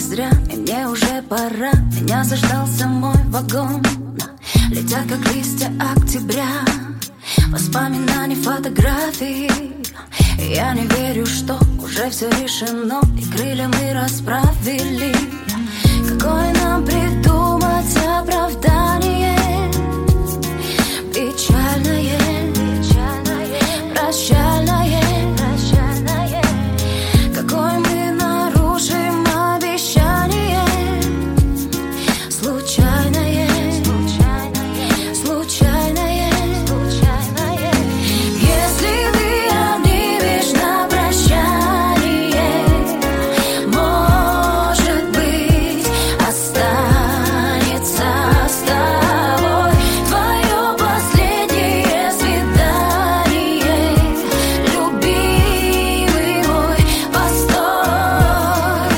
зря, и мне уже пора. Меня заждался мой вагон. Летят, как листья октября, воспоминаний, фотографий. Я не верю, что уже все решено, и крылья мы расправили. Какое нам придумать оправдание? Печальное, прощальное. Какое мы нарушим обещание? Случайное. Если ты обнимешь на прощание, может быть, останется с тобой твое последнее свидание. Любимый мой, постой.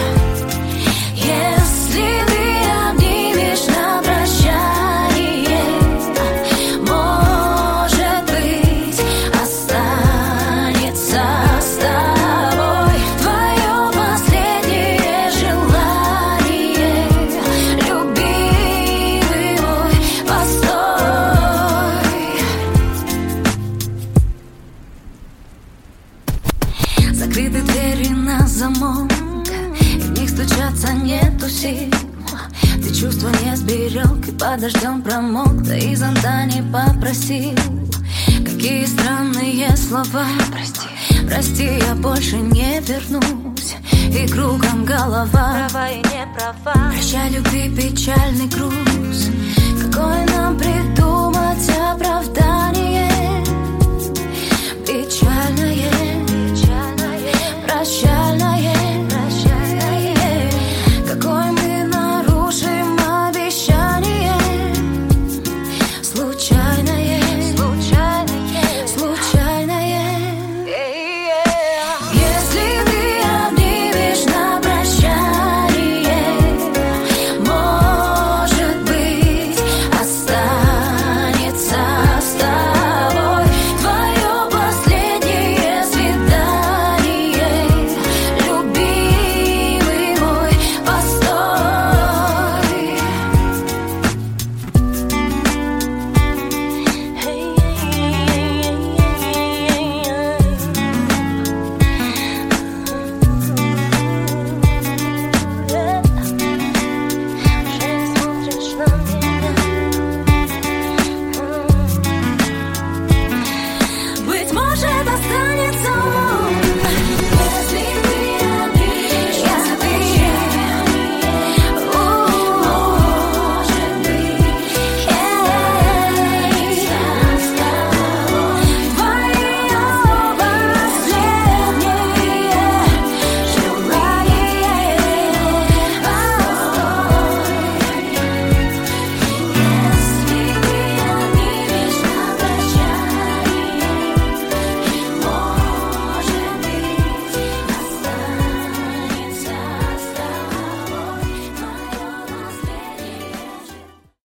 Если ты обнимешь на прощание, может быть, останется с тобой твое последнее желание. Любимый мой, постой. Закрыты двери на замок, и в них стучаться нету сил. Ты чувства не сберег и под дождем промок, да и зонта не попросил. Какие странные слова. Прости, я больше не вернусь, и кругом голова. Права и не права. Прощай, любви, печальный груз. Какое нам придумать оправдание? Печальное, прощальное.